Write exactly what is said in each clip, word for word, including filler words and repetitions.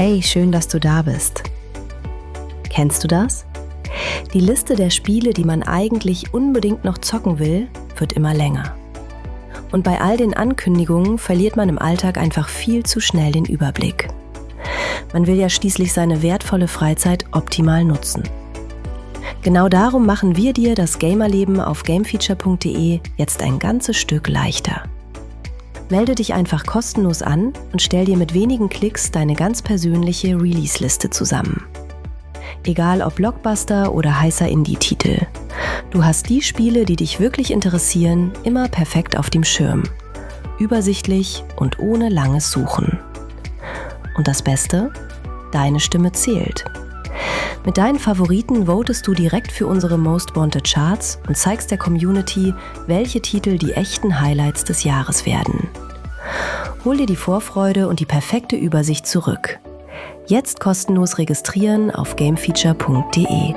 Hey, schön, dass du da bist. Kennst du das? Die Liste der Spiele, die man eigentlich unbedingt noch zocken will, wird immer länger. Und bei all den Ankündigungen verliert man im Alltag einfach viel zu schnell den Überblick. Man will ja schließlich seine wertvolle Freizeit optimal nutzen. Genau darum machen wir dir das Gamerleben auf gamefeature punkt de jetzt ein ganzes Stück leichter. Melde dich einfach kostenlos an und stell dir mit wenigen Klicks deine ganz persönliche Release-Liste zusammen. Egal ob Blockbuster oder heißer Indie-Titel. Du hast die Spiele, die dich wirklich interessieren, immer perfekt auf dem Schirm. Übersichtlich und ohne langes Suchen. Und das Beste? Deine Stimme zählt. Mit deinen Favoriten votest du direkt für unsere Most Wanted Charts und zeigst der Community, welche Titel die echten Highlights des Jahres werden. Hol dir die Vorfreude und die perfekte Übersicht zurück. Jetzt kostenlos registrieren auf gamefeature punkt de.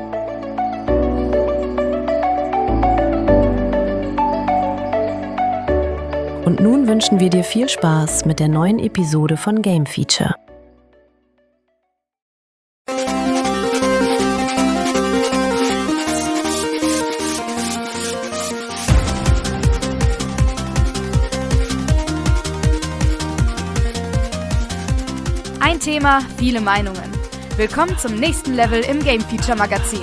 Und nun wünschen wir dir viel Spaß mit der neuen Episode von Game Feature. Ein Thema, viele Meinungen. Willkommen zum nächsten Level im Game Feature Magazin.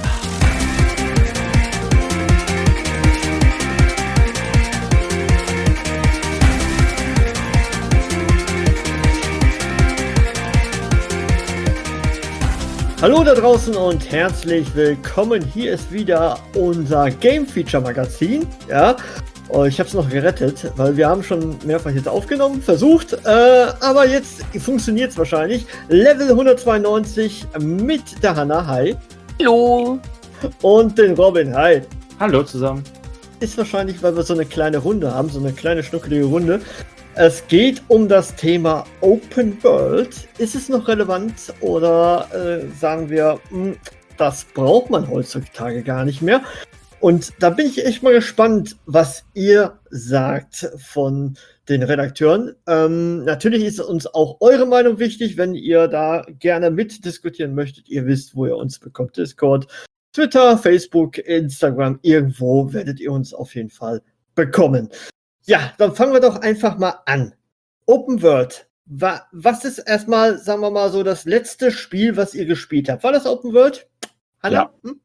Hallo da draußen und herzlich willkommen. Hier ist wieder unser Game Feature Magazin. Ja, oh, ich habe es noch gerettet, weil wir haben schon mehrfach jetzt aufgenommen, versucht, äh, aber jetzt funktioniert es wahrscheinlich. Level hundertzweiundneunzig mit der Hanna, hi. Hallo. Und den Robin, hi. Hallo zusammen. Ist wahrscheinlich, weil wir so eine kleine Runde haben, so eine kleine schnuckelige Runde. Es geht um das Thema Open World. Ist es noch relevant oder äh, sagen wir, mh, das braucht man heutzutage gar nicht mehr? Und da bin ich echt mal gespannt, was ihr sagt von den Redakteuren. Ähm, natürlich ist uns auch eure Meinung wichtig, wenn ihr da gerne mitdiskutieren möchtet. Ihr wisst, wo ihr uns bekommt. Discord, Twitter, Facebook, Instagram. Irgendwo werdet ihr uns auf jeden Fall bekommen. Ja, dann fangen wir doch einfach mal an. Open World. Wa- was ist erstmal, sagen wir mal so, das letzte Spiel, was ihr gespielt habt? War das Open World? Hanna? Ja. Hm?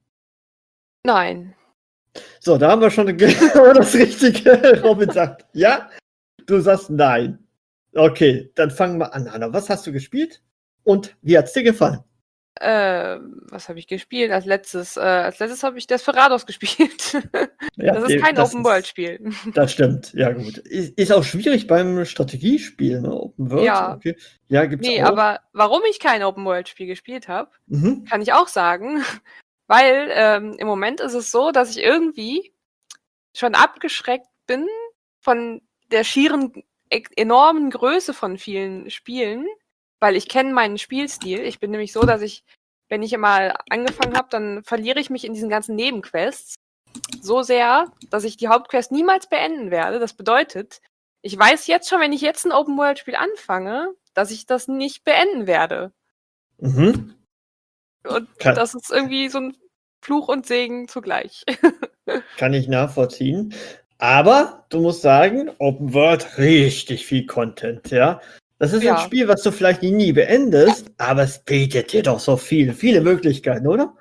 Nein. So, da haben wir schon das Richtige. Robin sagt ja, du sagst nein. Okay, dann fangen wir an, Hanna. Was hast du gespielt und wie hat's dir gefallen? Äh, was habe ich gespielt? Als letztes, äh, als letztes habe ich Desperados gespielt. Ja, das ist kein das Open-World-Spiel. Das stimmt, ja gut. Ist, ist auch schwierig beim Strategiespiel, ne? Open World. Ja. Okay. Ja, gibt's Nee, auch. aber warum ich kein Open-World-Spiel gespielt habe, Mhm. kann ich auch sagen. Weil ähm, im Moment ist es so, dass ich irgendwie schon abgeschreckt bin von der schieren, e- enormen Größe von vielen Spielen, weil ich kenne meinen Spielstil. Ich bin nämlich so, dass ich, wenn ich mal angefangen habe, dann verliere ich mich in diesen ganzen Nebenquests so sehr, dass ich die Hauptquest niemals beenden werde. Das bedeutet, ich weiß jetzt schon, wenn ich jetzt ein Open-World-Spiel anfange, dass ich das nicht beenden werde. Mhm. Und Kann- das ist irgendwie so ein Fluch und Segen zugleich. Kann ich nachvollziehen. Aber du musst sagen, Open World, richtig viel Content, ja. Das ist Ja. ein Spiel, was du vielleicht nie beendest, aber es bietet dir doch so viel, viele Möglichkeiten, oder?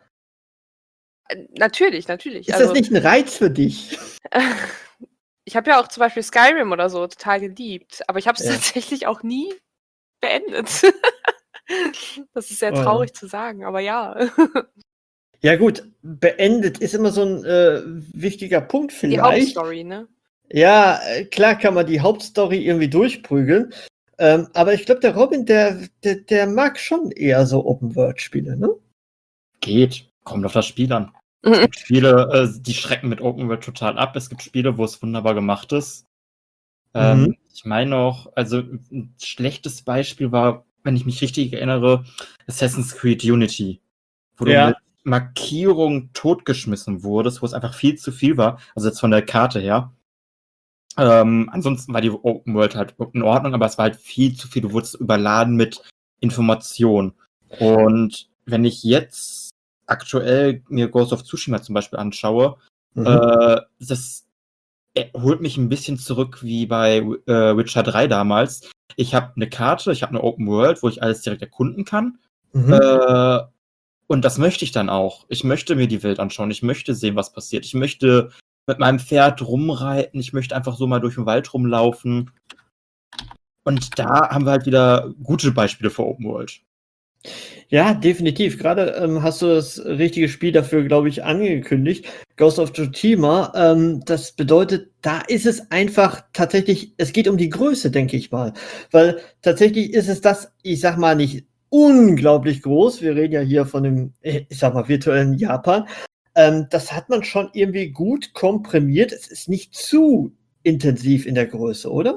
Äh, natürlich, natürlich. Ist also, das nicht ein Reiz für dich? ich habe ja auch zum Beispiel Skyrim oder so total geliebt, aber ich habe es Ja. tatsächlich auch nie beendet. Das ist sehr Oh ja. traurig zu sagen, aber ja. Ja gut, beendet ist immer so ein äh, wichtiger Punkt Die vielleicht. Hauptstory, ne? Ja, äh, klar kann man die Hauptstory irgendwie durchprügeln, ähm, aber ich glaube, der Robin, der, der, der mag schon eher so Open-World-Spiele, ne? Geht. Kommt auf das Spiel an. Es Mhm. gibt Spiele, äh, die schrecken mit Open World total ab. Es gibt Spiele, wo es wunderbar gemacht ist. Ähm, Mhm. Ich meine auch, also ein schlechtes Beispiel war, wenn ich mich richtig erinnere, Assassin's Creed Unity. Wo du Ja. mit Markierung totgeschmissen wurdest, wo es einfach viel zu viel war. Also jetzt von der Karte her. Ähm, ansonsten war die Open World halt in Ordnung, aber es war halt viel zu viel. Du wurdest überladen mit Information. Und wenn ich jetzt aktuell mir Ghost of Tsushima zum Beispiel anschaue, mhm. äh, das holt mich ein bisschen zurück wie bei äh, Witcher drei damals. Ich habe eine Karte, ich habe eine Open World, wo ich alles direkt erkunden kann. Mhm. Äh, und das möchte ich dann auch. Ich möchte mir die Welt anschauen. Ich möchte sehen, was passiert. Ich möchte mit meinem Pferd rumreiten. Ich möchte einfach so mal durch den Wald rumlaufen. Und da haben wir halt wieder gute Beispiele für Open World. Ja, definitiv. Gerade ähm, hast du das richtige Spiel dafür, glaube ich, angekündigt. Ghost of Tsushima. Ähm, das bedeutet, da ist es einfach tatsächlich, es geht um die Größe, denke ich mal. Weil tatsächlich ist es das, ich sag mal, nicht unglaublich groß. Wir reden ja hier von dem, ich sag mal, virtuellen Japan. Ähm, das hat man schon irgendwie gut komprimiert. Es ist nicht zu intensiv in der Größe, oder?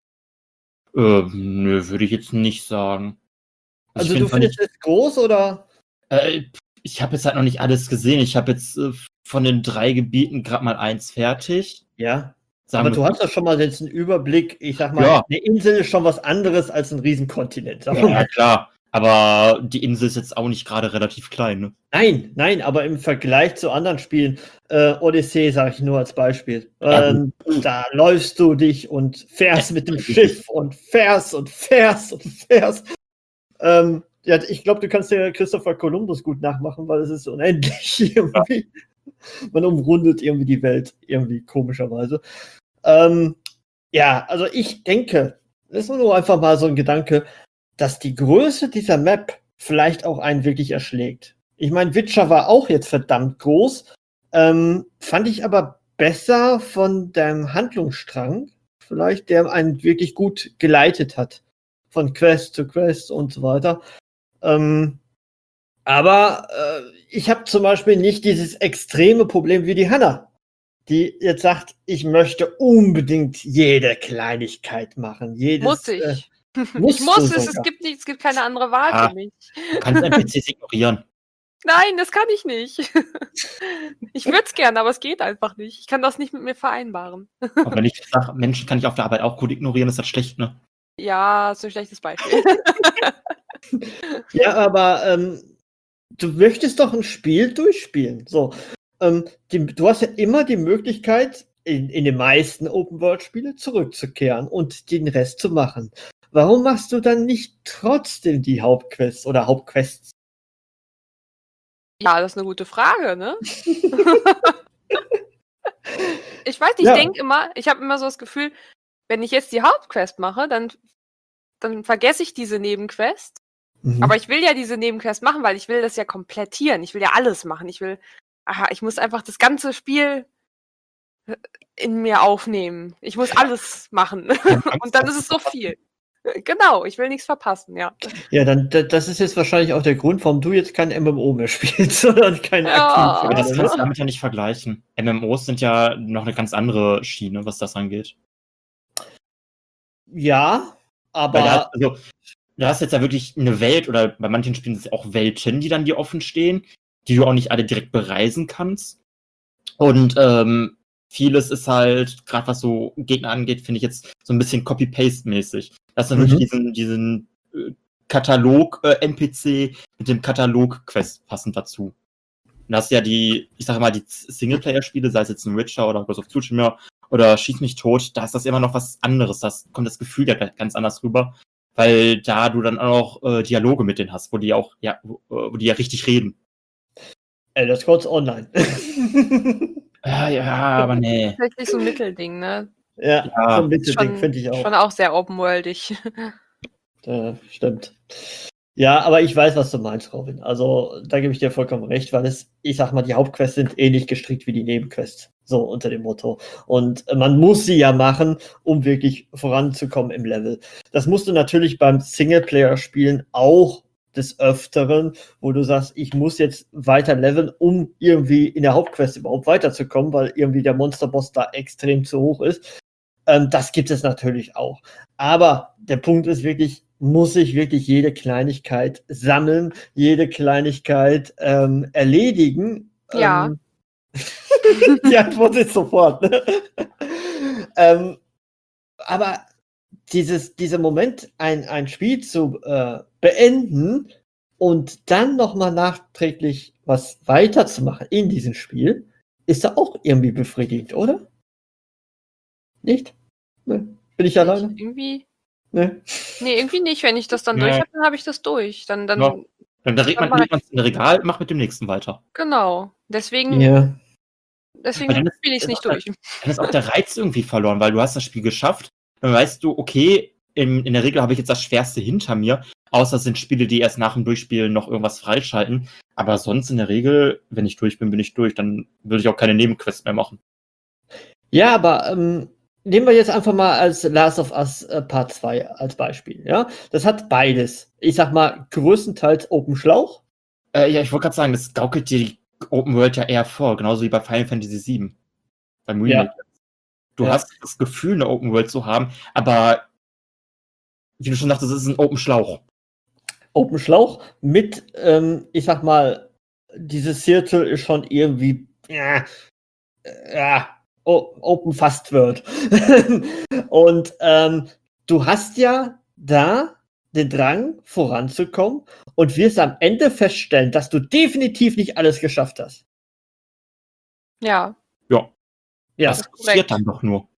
Äh, nö, würde ich jetzt nicht sagen. Also, also du findest es groß, oder? Äh, ich habe jetzt halt noch nicht alles gesehen. Ich habe jetzt äh, von den drei Gebieten gerade mal eins fertig. Ja. Sagen aber du hast ja schon mal jetzt einen Überblick. Ich sag mal, ja. Eine Insel ist schon was anderes als ein Riesenkontinent. Ja, ja, klar. Aber die Insel ist jetzt auch nicht gerade relativ klein, ne? Nein, nein, aber im Vergleich zu anderen Spielen, äh, Odyssey sage ich nur als Beispiel, ähm, ja, da läufst du dich und fährst mit dem Schiff und fährst und fährst und fährst. Ähm, ja, ich glaube, du kannst ja Christopher Columbus gut nachmachen, weil es ist unendlich irgendwie. Ja. Man umrundet irgendwie die Welt, irgendwie komischerweise. Ähm, ja, also ich denke, das ist nur einfach mal so ein Gedanke, dass die Größe dieser Map vielleicht auch einen wirklich erschlägt. Ich meine, Witcher war auch jetzt verdammt groß, ähm, fand ich aber besser von dem Handlungsstrang, vielleicht, der einen wirklich gut geleitet hat. Von Quest zu Quest und so weiter. Ähm, aber äh, ich habe zum Beispiel nicht dieses extreme Problem wie die Hannah, die jetzt sagt, ich möchte unbedingt jede Kleinigkeit machen. Jedes, muss ich. Äh, ich muss es, es gibt, nicht, es gibt keine andere Wahl ah, für mich. Du kannst N P Cs ignorieren. Nein, das kann ich nicht. Ich würde es gerne, aber es geht einfach nicht. Ich kann das nicht mit mir vereinbaren. Aber wenn ich sage, Menschen kann ich auf der Arbeit auch gut ignorieren, ist das schlecht, ne? Ja, ist ein schlechtes Beispiel. Ja, aber ähm, du möchtest doch ein Spiel durchspielen. So, ähm, die, du hast ja immer die Möglichkeit, in, in den meisten Open-World-Spiele zurückzukehren und den Rest zu machen. Warum machst du dann nicht trotzdem die Hauptquests oder Hauptquests? Ja, das ist eine gute Frage, ne? Ich weiß nicht, Ja. ich denke immer, ich habe immer so das Gefühl, wenn ich jetzt die Hauptquest mache, dann, dann vergesse ich diese Nebenquest. Mhm. Aber ich will ja diese Nebenquest machen, weil ich will das ja komplettieren. Ich will ja alles machen. Ich will, aha, ich muss einfach das ganze Spiel in mir aufnehmen. Ich muss alles machen. Und dann ist es so viel. Genau, ich will nichts verpassen, ja. Ja, dann das ist jetzt wahrscheinlich auch der Grund, warum du jetzt kein M M O mehr spielst, sondern kein Ja. aktiv. Aber das kannst du damit ja nicht vergleichen. M M Os sind ja noch eine ganz andere Schiene, was das angeht. Ja, aber Weil da, also, du hast jetzt ja wirklich eine Welt, oder bei manchen Spielen sind es auch Welten, die dann dir offen stehen, die du auch nicht alle direkt bereisen kannst. Und ähm, vieles ist halt, gerade was so Gegner angeht, finde ich jetzt so ein bisschen Copy-Paste-mäßig. Das ist dann Mhm. wirklich diesen, diesen äh, Katalog-N P C mit dem Katalog-Quest passend dazu. Und das ist ja die, ich sage mal, die Singleplayer-Spiele, sei es jetzt ein Witcher oder Ghost of Tsushima oder Schieß mich tot, da ist das immer noch was anderes. Da kommt das Gefühl ja ganz anders rüber, weil da du dann auch äh, Dialoge mit denen hast, wo die auch, ja, wo, wo die ja richtig reden. Elder Scrolls Online. Ja, ja, aber nee. Tatsächlich so ein Mittelding, ne? Ja, Ja. so ein Mittelding Schon, finde ich auch. schon auch sehr open-worldig. Ja, stimmt. Ja, aber ich weiß, was du meinst, Robin. Also, da gebe ich dir vollkommen recht, weil es, ich sag mal, die Hauptquests sind ähnlich gestrickt wie die Nebenquests. So unter dem Motto. Und äh, man muss sie ja machen, um wirklich voranzukommen im Level. Das musst du natürlich beim Singleplayer-Spielen auch des Öfteren, wo du sagst, ich muss jetzt weiter leveln, um irgendwie in der Hauptquest überhaupt weiterzukommen, weil irgendwie der Monsterboss da extrem zu hoch ist. Ähm, das gibt es natürlich auch. Aber der Punkt ist wirklich, muss ich wirklich jede Kleinigkeit sammeln, jede Kleinigkeit ähm, erledigen? Ja. Ähm, die Antwort ist sofort. Ne? ähm, aber dieses, dieser Moment, ein, ein Spiel zu äh, beenden und dann nochmal nachträglich was weiterzumachen in diesem Spiel, ist da auch irgendwie befriedigend, oder? Nicht? Ne? Bin ich alleine? Irgendwie. Ne? Nee, irgendwie nicht. Wenn ich das dann Nee. durch habe, dann habe ich das durch. Dann, dann, Ja. Dann dreht Dann man mach legt man's in ein Regal, macht mit dem nächsten weiter. genau. Deswegen, Ja. deswegen Weil dann ist- spiele ich es ist nicht auch durch. Dann ist auch der Reiz irgendwie verloren, weil du hast das Spiel geschafft. Dann weißt du, okay, in, in der Regel habe ich jetzt das Schwerste hinter mir. Außer es sind Spiele, die erst nach dem Durchspielen noch irgendwas freischalten. Aber sonst in der Regel, wenn ich durch bin, bin ich durch. Dann würde ich auch keine Nebenquests mehr machen. Ja, aber ähm, nehmen wir jetzt einfach mal als Last of Us äh, Part zwei als Beispiel. Ja? Das hat beides. Ich sag mal, größtenteils Open Schlauch. Äh, ja, ich wollte gerade sagen, das gaukelt dir die Open World ja eher vor. Genauso wie bei Final Fantasy sieben. Beim Remake. Du Ja. hast das Gefühl, eine Open World zu haben, aber wie du schon sagtest, es ist ein Open Schlauch. Open Schlauch mit, ähm, ich sag mal, dieses Circle ist schon irgendwie, ja, ja o- Open Fast World. Und ähm, du hast ja da den Drang, voranzukommen und wirst am Ende feststellen, dass du definitiv nicht alles geschafft hast. Ja. Ja. Ja, Das ist korrekt. passiert dann doch nur.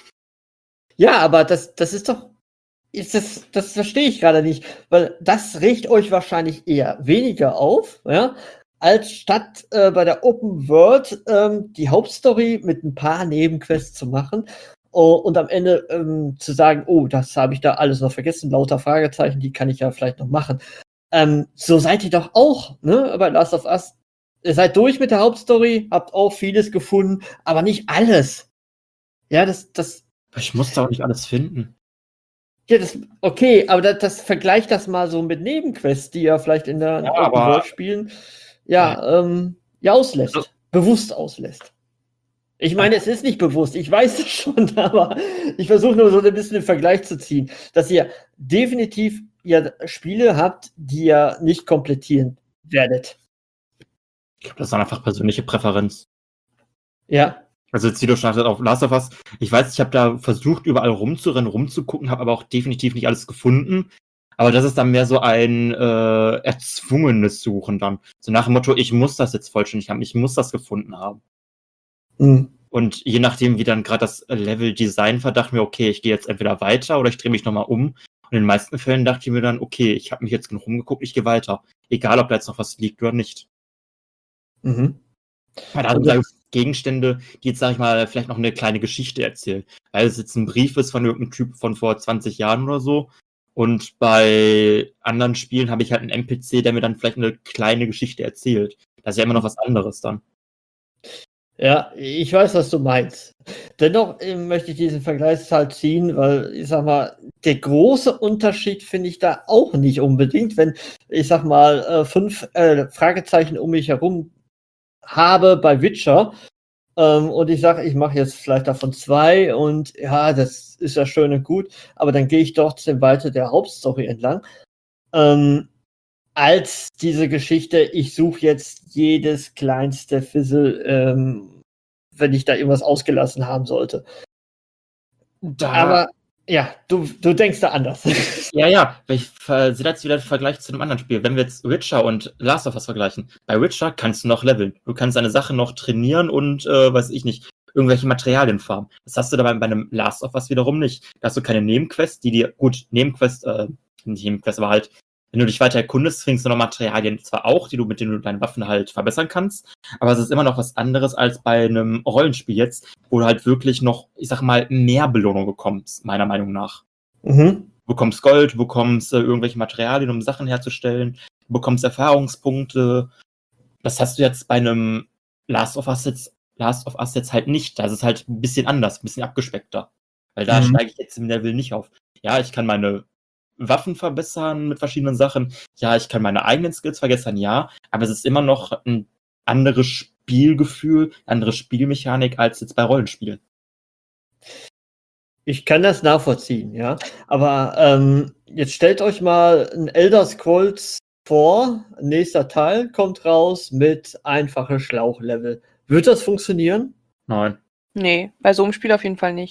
ja, aber das, das ist doch, ist das, das verstehe ich gerade nicht, weil das regt euch wahrscheinlich eher weniger auf, ja, als statt äh, bei der Open World ähm, die Hauptstory mit ein paar Nebenquests zu machen oh, und am Ende ähm, zu sagen, oh, das habe ich da alles noch vergessen, lauter Fragezeichen, die kann ich ja vielleicht noch machen. Ähm, so seid ihr doch auch, ne, bei Last of Us. Ihr seid durch mit der Hauptstory, habt auch vieles gefunden, aber nicht alles. Ja, das, das, Ich muss da auch nicht alles finden. ja, das, okay, aber das, das vergleicht das mal so mit Nebenquests, die ja vielleicht in der Ja, Open aber- World spielen, ja, ähm, ja, auslässt. Also- bewusst auslässt. Ich meine, es ist nicht bewusst, ich weiß es schon, aber ich versuche nur so ein bisschen den Vergleich zu ziehen, dass ihr definitiv ja Spiele habt, die ihr nicht komplettieren werdet. Ich glaube, das ist dann einfach persönliche Präferenz. Ja. Also jetzt wieder startet auf Last of Us. Ich weiß, ich habe da versucht, überall rumzurennen, rumzugucken, habe aber auch definitiv nicht alles gefunden. Aber das ist dann mehr so ein äh, erzwungenes Suchen dann. So nach dem Motto, ich muss das jetzt vollständig haben, ich muss das gefunden haben. Mhm. Und je nachdem, wie dann gerade das Level-Design war, dachte ich mir, okay, ich gehe jetzt entweder weiter oder ich drehe mich nochmal um. Und in den meisten Fällen dachte ich mir dann, okay, ich habe mich jetzt genug rumgeguckt, ich gehe weiter. Egal, ob da jetzt noch was liegt oder nicht. Mhm. Weil da sind da Gegenstände, die jetzt, sag ich mal, vielleicht noch eine kleine Geschichte erzählen. Weil es jetzt ein Brief ist von irgendeinem Typ von vor zwanzig Jahren oder so. Und bei anderen Spielen habe ich halt einen N P C, der mir dann vielleicht eine kleine Geschichte erzählt. Das ist ja immer noch was anderes dann. Ja, ich weiß, was du meinst. Dennoch äh, möchte ich diesen Vergleich halt ziehen, weil ich sag mal, der große Unterschied finde ich da auch nicht unbedingt, wenn ich sag mal äh, fünf äh, Fragezeichen um mich herum habe bei Witcher ähm, und ich sage, ich mache jetzt vielleicht davon zwei und ja, das ist ja schön und gut, aber dann gehe ich trotzdem weiter der Hauptstory entlang. Ähm, als diese Geschichte, ich suche jetzt jedes kleinste Fizzle, ähm, wenn ich da irgendwas ausgelassen haben sollte. Da, Aber ja, du, du denkst da anders. ja, ja, ich sehe jetzt wieder den Vergleich zu einem anderen Spiel. Wenn wir jetzt Witcher und Last of Us vergleichen, bei Witcher kannst du noch leveln. Du kannst deine Sache noch trainieren und, äh, weiß ich nicht, irgendwelche Materialien farmen. Das hast du dabei bei einem Last of Us wiederum nicht. Da hast du keine Nebenquests, die dir, gut, Nebenquest, äh, nicht Nebenquest, aber halt, wenn du dich weiter erkundest, findest du noch Materialien zwar auch, die du mit denen du deine Waffen halt verbessern kannst, aber es ist immer noch was anderes als bei einem Rollenspiel jetzt, wo du halt wirklich noch, ich sag mal, mehr Belohnung bekommst, meiner Meinung nach. Mhm. Du bekommst Gold, du bekommst äh, irgendwelche Materialien, um Sachen herzustellen, du bekommst Erfahrungspunkte. Das hast du jetzt bei einem Last of Us jetzt, Last of Us jetzt halt nicht. Das ist halt ein bisschen anders, ein bisschen abgespeckter. Weil da Mhm. steige ich jetzt im Level nicht auf. Ja, ich kann meine Waffen verbessern mit verschiedenen Sachen. Ja, ich kann meine eigenen Skills verbessern, ja. Aber es ist immer noch ein anderes Spielgefühl, andere Spielmechanik als jetzt bei Rollenspielen. Ich kann das nachvollziehen, ja. Aber ähm, jetzt stellt euch mal ein Elder Scrolls vor, nächster Teil kommt raus mit einfache Schlauchlevel. Wird das funktionieren? Nein. Nee, bei so einem Spiel auf jeden Fall nicht. Ne.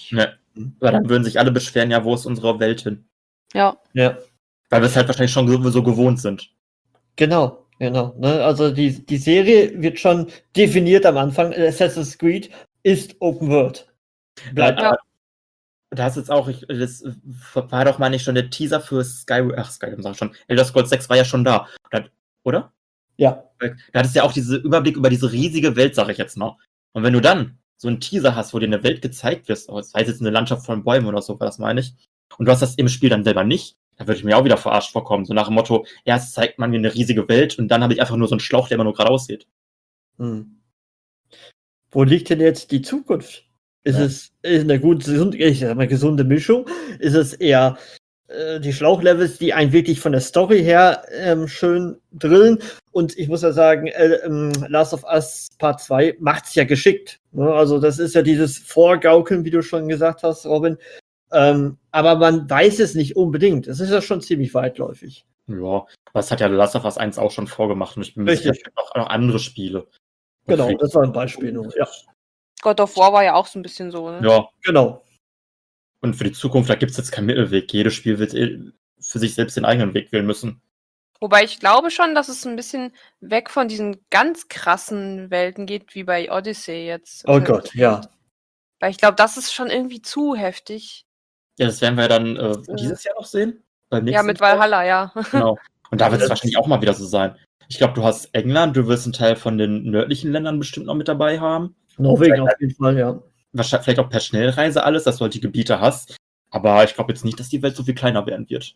Weil dann würden sich alle beschweren, ja, wo ist unsere Welt hin? Ja. Ja, Weil wir es halt wahrscheinlich schon so so gewohnt sind. genau, genau. Ne? Also die, die Serie wird schon definiert am Anfang. Assassin's Creed ist Open World. Bleibt Ja. Da hast jetzt auch, ich, das war doch mal nicht schon der Teaser für Skyrim, ach Skyrim sag ich schon, Elder Scrolls sechs war ja schon da, da oder? Ja. Da hattest du ja auch diesen Überblick über diese riesige Welt, sag ich jetzt mal. Und wenn du dann so einen Teaser hast, wo dir eine Welt gezeigt wird, oh, das heißt jetzt eine Landschaft von Bäumen oder so, das meine ich, und du hast das im Spiel dann selber nicht, da würde ich mir auch wieder verarscht vorkommen. So nach dem Motto, erst zeigt man mir eine riesige Welt und dann habe ich einfach nur so einen Schlauch, der immer nur geradeaus geht. Hm. Wo liegt denn jetzt die Zukunft? Ist Ja. es ist eine gute, ich sag mal, gesunde Mischung? Ist es eher äh, die Schlauchlevels, die einen wirklich von der Story her ähm, schön drillen? Und ich muss ja sagen, äh, ähm, Last of Us Part zwei macht's ja geschickt. Ne? Also das ist ja dieses Vorgaukeln, wie du schon gesagt hast, Robin. Ähm, aber man weiß es nicht unbedingt. Es ist ja schon ziemlich weitläufig. Ja, das hat ja Last of Us eins auch schon vorgemacht und ich bin mir sicher, Richtig. es gibt auch noch andere Spiele. Genau, das war ein Beispiel nur. Ja, God of War war ja auch so ein bisschen so, ne? Ja, genau. und für die Zukunft, da gibt es jetzt keinen Mittelweg. Jedes Spiel wird eh für sich selbst den eigenen Weg wählen müssen. Wobei ich glaube schon, dass es ein bisschen weg von diesen ganz krassen Welten geht, wie bei Odyssey jetzt. Oh Gott, ja. Weil ich glaube, das ist schon irgendwie zu heftig. Ja, das werden wir dann äh, äh, dieses Jahr noch sehen. Beim Ja, nächsten mit Teil. Valhalla, ja. Genau. Und da wird es Das- wahrscheinlich auch mal wieder so sein. Ich glaube, du hast England, du wirst einen Teil von den nördlichen Ländern bestimmt noch mit dabei haben. Norwegen auf jeden Fall, ja. Wahrscheinlich vielleicht auch per Schnellreise alles, dass du halt die Gebiete hast. Aber ich glaube jetzt nicht, dass die Welt so viel kleiner werden wird.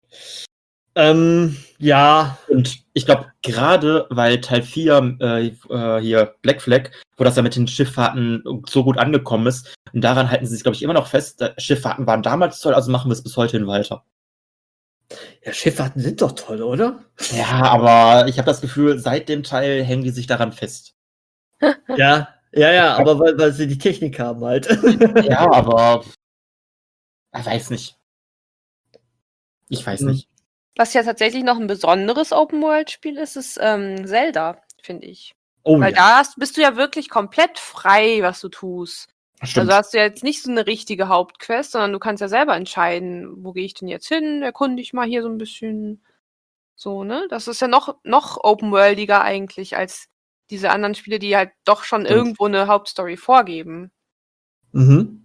Ähm, ja, Und ich glaube, gerade weil Teil vier äh, äh, hier Black Flag, wo das ja mit den Schifffahrten so gut angekommen ist, und daran halten sie sich, glaube ich, immer noch fest, äh, Schifffahrten waren damals toll, also machen wir es bis heute hin weiter. ja, Schifffahrten sind doch toll, oder? Ja, aber ich habe das Gefühl, seit dem Teil hängen die sich daran fest. Ja, ja, ja, aber weil, weil sie die Technik haben halt. Ja, aber ich weiß nicht. Ich weiß Mhm. nicht. Was ja tatsächlich noch ein besonderes Open-World-Spiel ist, ist ähm, Zelda, finde ich. Oh Weil ja. da hast, bist du ja wirklich komplett frei, was du tust. Stimmt. Also hast du ja jetzt nicht so eine richtige Hauptquest, sondern du kannst ja selber entscheiden, wo gehe ich denn jetzt hin, erkunde ich mal hier so ein bisschen. So, ne? Das ist ja noch, noch open-worldiger eigentlich als diese anderen Spiele, die halt doch schon Stimmt. irgendwo eine Hauptstory vorgeben. Mhm.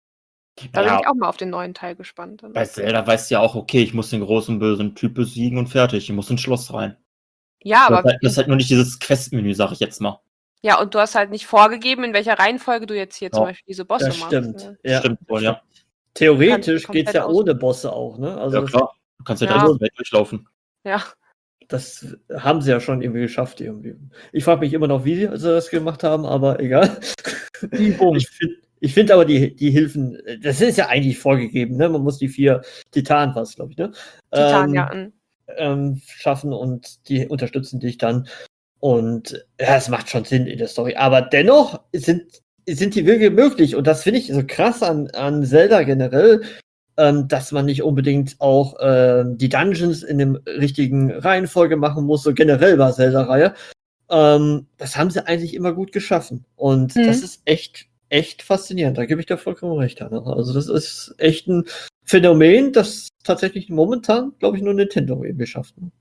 Da Ja. bin ich auch mal auf den neuen Teil gespannt. Dann. Bei Zelda weißt du ja auch, okay, ich muss den großen bösen Typ besiegen und fertig. Ich muss ins Schloss rein. Ja, Das aber ist halt, das ist halt nur nicht dieses Quest-Menü, sag ich jetzt mal. ja, und du hast halt nicht vorgegeben, in welcher Reihenfolge du jetzt hier zum Ja. Beispiel diese Bosse Das machst. stimmt. Ne? Ja. Stimmt wohl, ja. Theoretisch Kannst du geht's ja komplett ohne Bosse auch, ne? Also Ja, das, klar. Du kannst ja, Ja. da die Welt durchlaufen. Ja. das haben sie ja schon irgendwie geschafft irgendwie. Ich frage mich immer noch, wie sie das gemacht haben, aber egal. Übung. Ich finde ich find aber die, die Hilfen, das ist ja eigentlich vorgegeben, ne? Man muss die vier Titanen, was glaube ich, ne? Titan, Ähm, ja. mm. ähm, schaffen und die unterstützen dich dann. Und ja, es macht schon Sinn in der Story. Aber dennoch sind, sind die Wege möglich. Und das finde ich so krass an, an Zelda generell, ähm, dass man nicht unbedingt auch ähm, die Dungeons in dem richtigen Reihenfolge machen muss, so generell bei Zelda-Reihe. Ähm, das haben sie eigentlich immer gut geschaffen. Und Mhm. das ist echt, echt faszinierend. Da gebe ich dir vollkommen recht, Anna. Also das ist echt ein Phänomen, das tatsächlich momentan, glaube ich, nur Nintendo irgendwie schafft. Ne?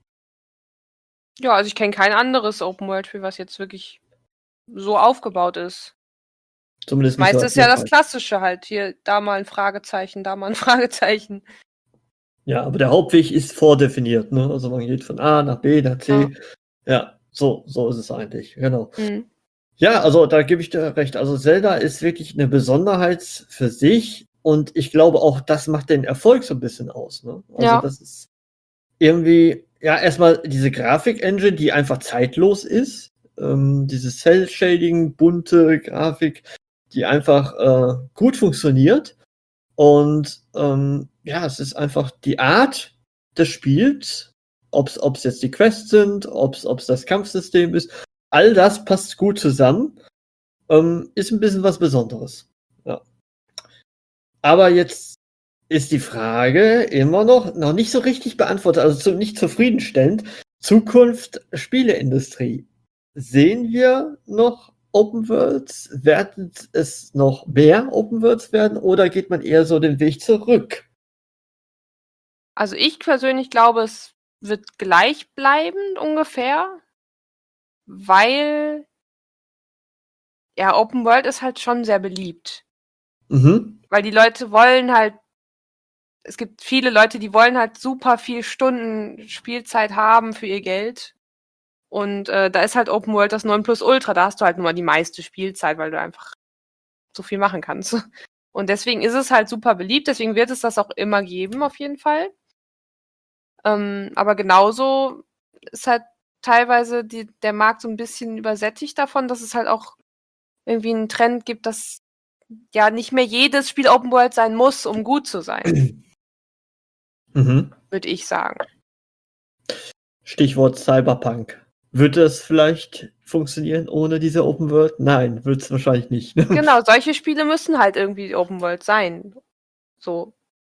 Ja, also ich kenne kein anderes Open-World-Spiel, was jetzt wirklich so aufgebaut ist. Zumindest nicht so Meistens ist ja das erfolgreich. Klassische halt. Hier, da mal ein Fragezeichen, da mal ein Fragezeichen. Ja, aber der Hauptweg ist vordefiniert. Ne? Also man geht von A nach B nach C. Ja. Ja, so, so ist es eigentlich. Genau. Mhm. Ja, also da gebe ich dir recht. Also Zelda ist wirklich eine Besonderheit für sich und ich glaube auch, das macht den Erfolg so ein bisschen aus. Ne? Also Ja. das ist irgendwie, ja, erstmal diese Grafik-Engine, die einfach zeitlos ist. Ähm, diese Cell-Shading, bunte Grafik, die einfach äh, gut funktioniert. Und ähm, ja, es ist einfach die Art des Spiels, ob es jetzt die Quests sind, ob es das Kampfsystem ist, all das passt gut zusammen. Ähm, ist ein bisschen was Besonderes. Ja. Aber jetzt ist die Frage immer noch, noch nicht so richtig beantwortet, also zu, nicht zufriedenstellend. Zukunft Spieleindustrie. Sehen wir noch Open Worlds? Werden es noch mehr Open Worlds werden oder geht man eher so den Weg zurück? Also ich persönlich glaube, es wird gleichbleibend ungefähr, weil ja, Open World ist halt schon sehr beliebt. Mhm. Weil die Leute wollen halt, es gibt viele Leute, die wollen halt super viel Stunden Spielzeit haben für ihr Geld. Und äh, da ist halt Open World das Nonplusultra. Da hast du halt nur mal die meiste Spielzeit, weil du einfach so viel machen kannst. Und deswegen ist es halt super beliebt. Deswegen wird es das auch immer geben, auf jeden Fall. Ähm, aber genauso ist halt teilweise die, der Markt so ein bisschen übersättigt davon, dass es halt auch irgendwie einen Trend gibt, dass ja nicht mehr jedes Spiel Open World sein muss, um gut zu sein, Mhm. würde ich sagen. Stichwort Cyberpunk. Wird das vielleicht funktionieren ohne diese Open World? Nein, wird es wahrscheinlich nicht. Ne? Genau, solche Spiele müssen halt irgendwie Open World sein. So.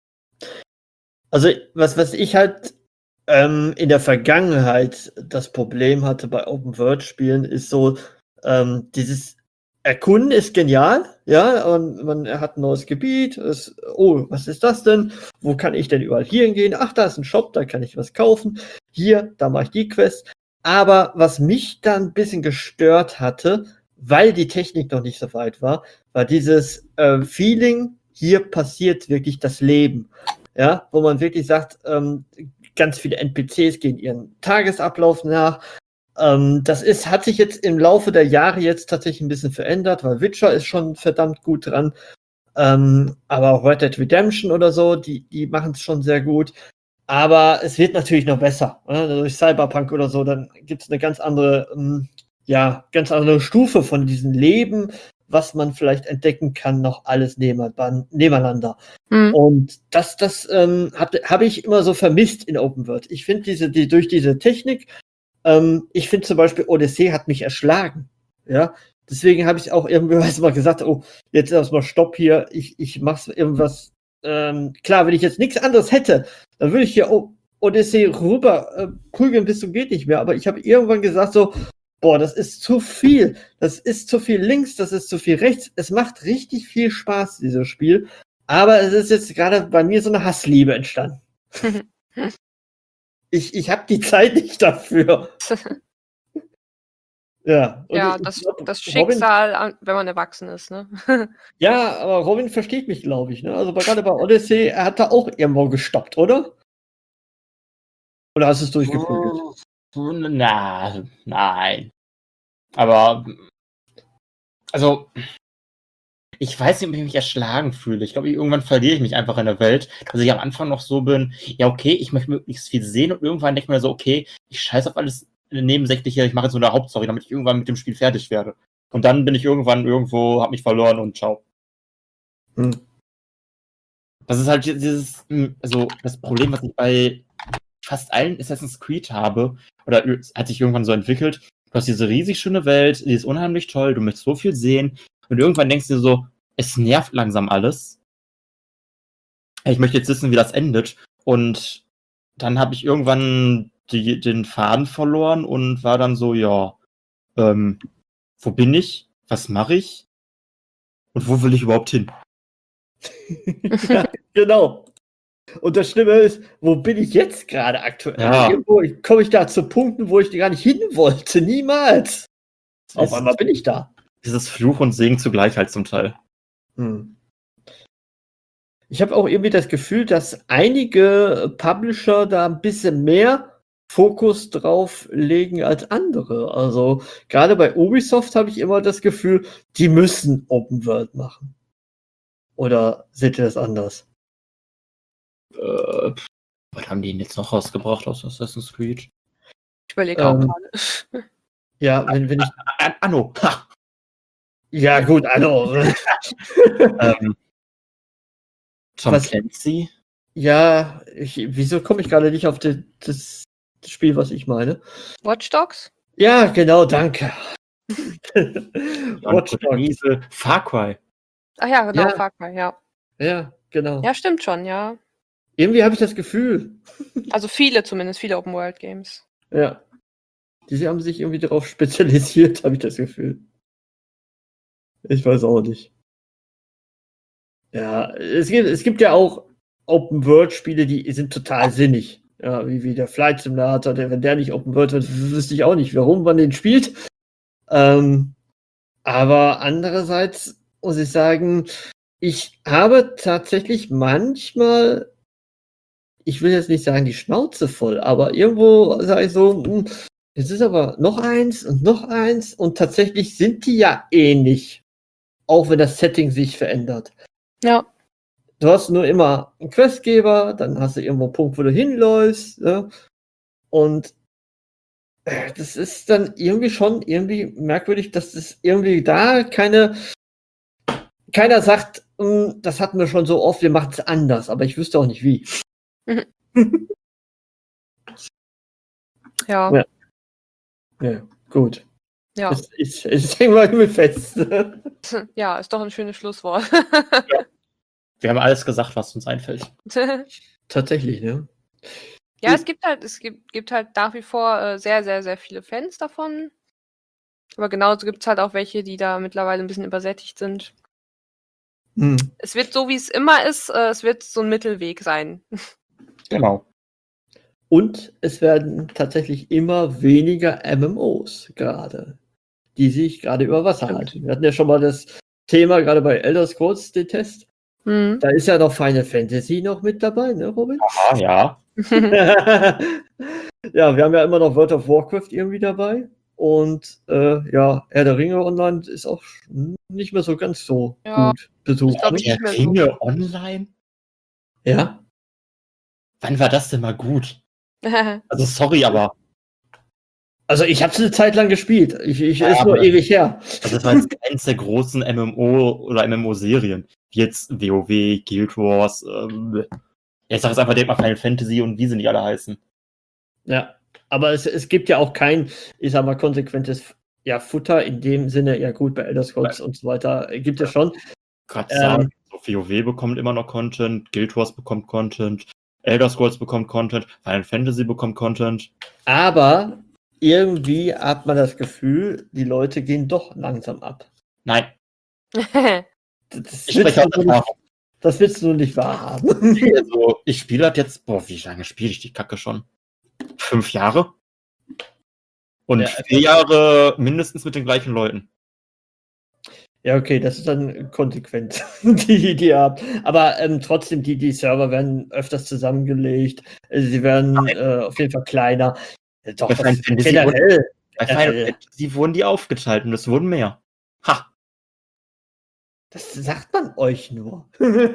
Also, was, was ich halt ähm, in der Vergangenheit das Problem hatte bei Open-World-Spielen, ist so, ähm, dieses Erkunden ist genial, ja, und man hat ein neues Gebiet, ist, oh, was ist das denn? Wo kann ich denn überall hier hingehen? Ach, da ist ein Shop, da kann ich was kaufen. Hier, da mache ich die Quest. Aber was mich dann ein bisschen gestört hatte, weil die Technik noch nicht so weit war, war dieses äh, Feeling, hier passiert wirklich das Leben. Ja, wo man wirklich sagt, ähm, ganz viele N P Cs gehen ihren Tagesablauf nach. Ähm, das ist, hat sich jetzt im Laufe der Jahre jetzt tatsächlich ein bisschen verändert, weil Witcher ist schon verdammt gut dran. Ähm, aber auch Red Dead Redemption oder so, die, die machen es schon sehr gut. Aber es wird natürlich noch besser. Ne? Durch Cyberpunk oder so, dann gibt es eine ganz andere, ähm, ja, ganz andere Stufe von diesem Leben, was man vielleicht entdecken kann, noch alles nebeneinander. Mhm. Und das, das ähm, habe hab ich immer so vermisst in Open World. Ich finde diese, die, durch diese Technik, ähm, ich finde zum Beispiel Odyssey hat mich erschlagen. Ja, deswegen habe ich auch irgendwann mal gesagt, oh, jetzt erstmal Stopp hier, ich, ich mache irgendwas. Ähm, klar, wenn ich jetzt nichts anderes hätte, dann würde ich hier oh, Odyssey rüber äh, prügeln bis zum geht nicht mehr. Aber ich habe irgendwann gesagt so, boah, das ist zu viel. Das ist zu viel links, das ist zu viel rechts. Es macht richtig viel Spaß, dieses Spiel. Aber es ist jetzt gerade bei mir so eine Hassliebe entstanden. ich ich habe die Zeit nicht dafür. Ja, und Ja, ich, das, ich glaub, das Robin, Schicksal, an- wenn man erwachsen ist, ne? ja, aber Robin versteht mich, glaube ich. Ne? Also bei- gerade bei Odyssey, er hat da auch irgendwo gestoppt, oder? Oder hast du es durchgeprügelt? Na, nein. Aber, also, ich weiß nicht, ob ich mich erschlagen fühle. Ich glaube, irgendwann verliere ich mich einfach in der Welt, dass ich am Anfang noch so bin, ja, okay, ich möchte möglichst viel sehen und irgendwann denke ich mir so, okay, ich scheiße auf alles Nebensächliche, ich mache jetzt so eine Hauptstory, damit ich irgendwann mit dem Spiel fertig werde. Und dann bin ich irgendwann irgendwo, hab mich verloren und ciao. Hm. Das ist halt dieses, also das Problem, was ich bei fast allen Assassin's Creed habe, oder hat sich irgendwann so entwickelt, du hast diese riesig schöne Welt, die ist unheimlich toll, du möchtest so viel sehen und irgendwann denkst du dir so, es nervt langsam alles. Ich möchte jetzt wissen, wie das endet und dann habe ich irgendwann die, den Faden verloren und war dann so, ja, ähm, wo bin ich? Was mache ich? Und wo will ich überhaupt hin? Ja, genau. Und das Schlimme ist, wo bin ich jetzt gerade aktuell? Ja. Irgendwo komme ich da zu Punkten, wo ich gar nicht hin wollte. Niemals. Auf Ist- einmal bin ich da. Dieses Fluch und Segen zugleich halt zum Teil. Hm. Ich habe auch irgendwie das Gefühl, dass einige Publisher da ein bisschen mehr Fokus drauf legen als andere. Also gerade bei Ubisoft habe ich immer das Gefühl, die müssen Open World machen. Oder seht ihr das anders? Äh, was haben die denn jetzt noch rausgebracht aus Assassin's Creed? Ich überlege auch Ähm, gerade. Ja, wenn, wenn ich. An Anno. Ha. Ja, gut, also. ähm, Tom Was- Clancy. Ja, ich, wieso komme ich gerade nicht auf die, das Spiel, was ich meine? Watch Dogs? Ja, genau, danke. Watch Und Dogs. diese Far Cry. Ach ja, genau, Ja. Far Cry, ja. Ja, genau. Ja, stimmt schon, ja. Irgendwie habe ich das Gefühl. Also viele zumindest, viele Open World Games. Ja. Die haben sich irgendwie darauf spezialisiert, habe ich das Gefühl. Ich weiß auch nicht. Ja, es gibt, es gibt ja auch Open-World-Spiele, die sind total sinnig. Ja, wie, wie der Flight Simulator, der, wenn der nicht Open-World wird, wüsste ich auch nicht, warum man den spielt. Ähm, aber andererseits muss ich sagen, ich habe tatsächlich manchmal, ich will jetzt nicht sagen die Schnauze voll, aber irgendwo sage ich so, hm, es ist aber noch eins und noch eins und tatsächlich sind die ja ähnlich, auch wenn das Setting sich verändert. Ja. Du hast nur immer einen Questgeber, dann hast du irgendwo einen Punkt, wo du hinläufst, ne? Und äh, das ist dann irgendwie schon irgendwie merkwürdig, dass das irgendwie da keine keiner sagt, "Hm, das hatten wir schon so oft, wir machen es anders", aber ich wüsste auch nicht wie. Ja. Ja. Ja, gut. Ja. Ich, ich, ich denke mal mit fest. Ja, ist doch ein schönes Schlusswort. Wir haben alles gesagt, was uns einfällt. Tatsächlich, ne? Ja, es gibt halt, es gibt, gibt halt nach wie vor äh, sehr, sehr, sehr viele Fans davon. Aber genauso gibt es halt auch welche, die da mittlerweile ein bisschen übersättigt sind. Hm. Es wird so, wie es immer ist, äh, es wird so ein Mittelweg sein. Genau. Und es werden tatsächlich immer weniger M M Os gerade, die sich gerade über Wasser Stimmt. halten. Wir hatten ja schon mal das Thema, gerade bei Elder Scrolls, den Test. Hm. Da ist ja noch Final Fantasy noch mit dabei, ne, Robin? Ah, ja. Ja, wir haben ja immer noch World of Warcraft irgendwie dabei. Und äh, ja, Herr der Ringe Online ist auch nicht mehr so ganz so Ja, gut besucht. ich glaub, Ne? ich- Der nicht mehr so. Ringe online? Ja, Wann war das denn mal gut? Also sorry, aber also ich habe es eine Zeit lang gespielt. Ich, ich Ja, ist nur aber- ewig her. also das war jetzt eins der großen M M O oder M M O-Serien. Wie jetzt WoW, Guild Wars, ähm, ja, ich sag jetzt einfach direkt mal Final Fantasy und wie sie nicht alle heißen. Ja, aber es, es gibt ja auch kein, ich sag mal, konsequentes ja, Futter in dem Sinne. Ja gut, bei Elder Scrolls und so weiter äh, gibt es schon. Gerade Ähm. sagen, so WoW bekommt immer noch Content, Guild Wars bekommt Content, Elder Scrolls bekommt Content, Final Fantasy bekommt Content. Aber irgendwie hat man das Gefühl, die Leute gehen doch langsam ab. Nein, Das ich willst spreche aus du nicht, Erfahrung. das willst du nicht wahrhaben. Also, ich spiele das jetzt, boah, wie lange spiele ich die Kacke schon? Fünf Jahre? Und Ja. vier Jahre mindestens mit den gleichen Leuten. Ja, okay, das ist dann konsequent, die, die ihr habt. Aber ähm, trotzdem, die, die Server werden öfters zusammengelegt. äh, Sie werden äh, auf jeden Fall kleiner. Äh, Doch, Bei das Final Fantasy generell. Bei Final Äh. Fantasy wurden die aufgeteilt und es wurden mehr. Ha! Das sagt man euch nur.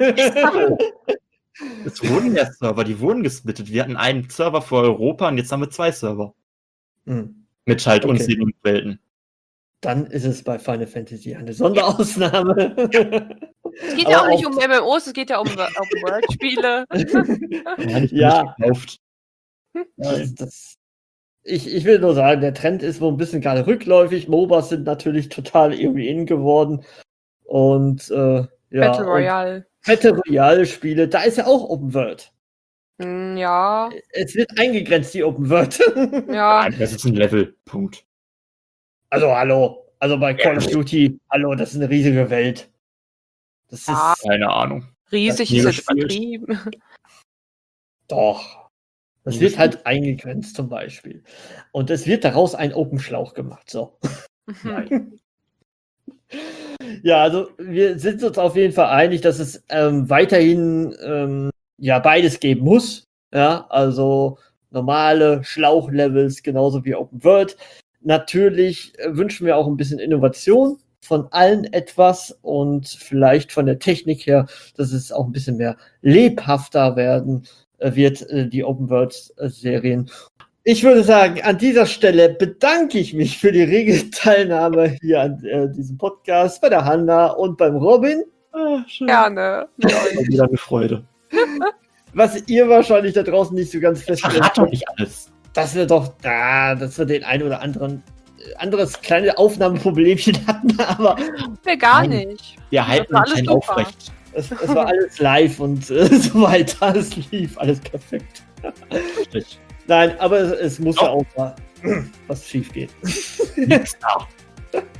Es wurden mehr Server, die wurden gesplittet. Wir hatten einen Server für Europa und jetzt haben wir zwei Server. Hm. Mit halt Okay. unzähligen Welten. Dann ist es bei Final Fantasy eine Sonderausnahme. Es geht ja Aber auch nicht auch- um M M Os, es geht ja um Open-World-Spiele. Nein, ich bin Ja. nicht gekauft. Das, das, ich, ich will nur sagen, der Trend ist wohl ein bisschen gerade rückläufig. MOBAs sind natürlich total irgendwie in geworden. Und äh, ja, Battle Royale. und Battle Royale Spiele, da ist ja auch Open World. Hm, ja, Es wird eingegrenzt, die Open World. ja. Nein, das ist ein Level. Punkt. Also hallo, also bei Call of Duty, hallo, das ist eine riesige Welt. Das Ja. ist Keine Ahnung. Riesig nie ist jetzt gespielt. übertrieben. doch. Das Nie wird gespielt. halt eingegrenzt zum Beispiel. Und es wird daraus ein Open Schlauch gemacht. So. Nein. Ja, also wir sind uns auf jeden Fall einig, dass es ähm, weiterhin ähm, ja beides geben muss. Ja, also normale Schlauchlevels genauso wie Open World. Natürlich äh, wünschen wir auch ein bisschen Innovation von allen etwas und vielleicht von der Technik her, dass es auch ein bisschen mehr lebhafter werden äh, wird, äh, die Open World äh, Serien. Ich würde sagen, an dieser Stelle bedanke ich mich für die rege Teilnahme hier an äh, diesem Podcast bei der Hanna und beim Robin. Ah, schön. Gerne. Hat wieder eine Freude. Was ihr wahrscheinlich da draußen nicht so ganz feststellen Verrat doch könnt, nicht alles. dass wir doch, ah, dass wir den einen oder anderen äh, anderes kleine Aufnahmeproblemchen hatten, aber Wir gar Nein. nicht. Wir halten war uns alles kein super. aufrecht. es, es war alles live und äh, so weiter. Es lief alles perfekt. Richtig. Nein, aber es, es muss ja Doch. auch mal was schief gehen. Nix da.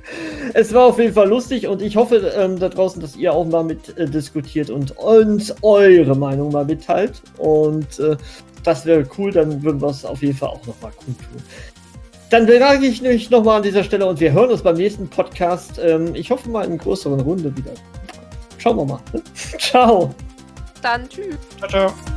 Es war auf jeden Fall lustig und ich hoffe ähm, da draußen, dass ihr auch mal mit äh, diskutiert und uns eure Meinung mal mitteilt. Und äh, das wäre cool, dann würden wir es auf jeden Fall auch nochmal kundtun. Dann bedanke ich mich nochmal an dieser Stelle und wir hören uns beim nächsten Podcast. Ähm, ich hoffe mal in einer größeren Runde wieder. Schauen wir mal. Ciao. Dann tschüss. Ciao, ciao.